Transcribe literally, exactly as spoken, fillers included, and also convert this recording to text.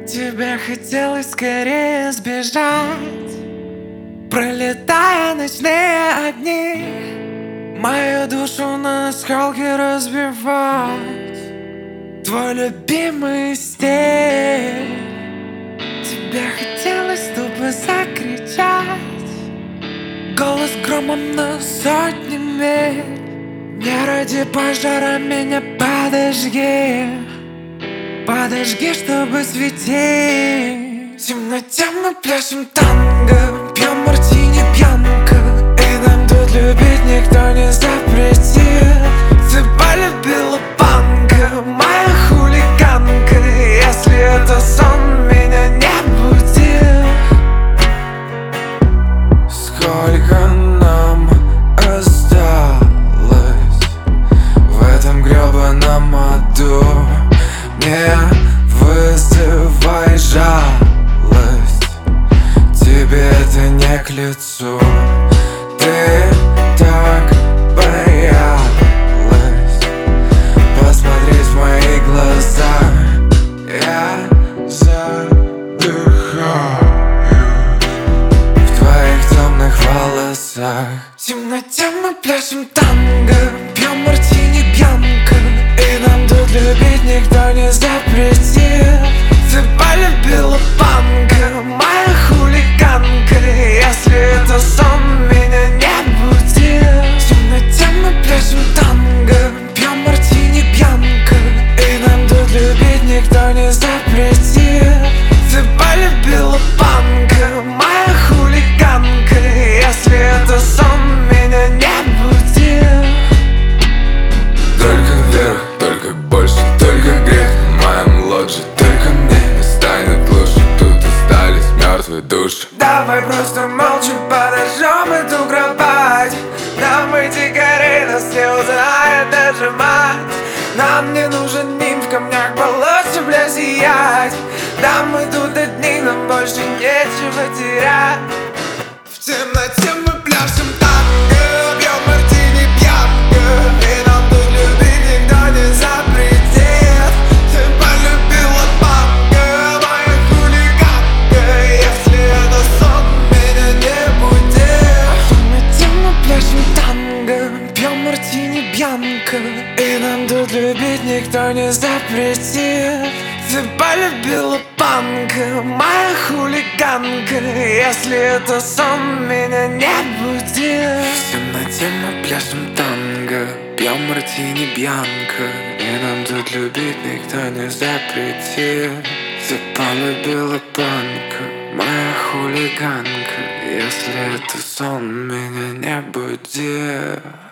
Тебе хотелось скорее сбежать, пролетая ночные огни, мою душу на осколки разбивать. Твой любимый стиль. Тебе хотелось тупо закричать, голос громом на сотни миль. Не ради пожара меня подожги, подожги, чтобы светить. В темноте мы пляшем танго, пьем мартини пьянка, и нам тут любить никто не запретит. Ты полюбила панка, моя хулиганка, если это сон, меня не буди. Сколько нам осталось в этом гребаном аду? Не вызывай жалость, тебе это не к лицу. Ты так боялась посмотреть в мои глаза. Я задыхаюсь в твоих темных волосах. В темноте мы пляшем танго, пьем мартини пьянка, и нам тут любить никто не запретит. Ты полюбила панка, моя хулиганка, если это сон, меня не буди. В темноте мы пляшем танго, пьем мартини пьянка, и нам тут любить никто не запретит. Ты полюбила панка, моя хулиганка, если это сон, меня не буди. Только вверх, только больше, только грех в моем лодже. Только мне не станет лучше, тут остались мертвые души. Давай просто молча подожжем эту кровать. Нам идти горей, нас не узнает даже мать. Нам не нужен нимф, в камнях болоте, бля, зиять. Да мы тут одни, нам больше нечего терять. В темноте мы пляшем танго, пьем мартини пьянка, и нам тут любить никто не запретит. Ты полюбила панка, моя хулиганка, если это сон, меня не буди. В темноте мы пляшем танго, пьем мартини пьянка, и нам тут любить никто не запретит. Ты полюбила панка, моя хулиганка, если это сон, меня не буди. В темноте мы пляшем танго, пьем мартини бьянка, и нам тут любить никто не запретит. Ты полюбила панка, моя хулиганка, если это сон, меня не буди.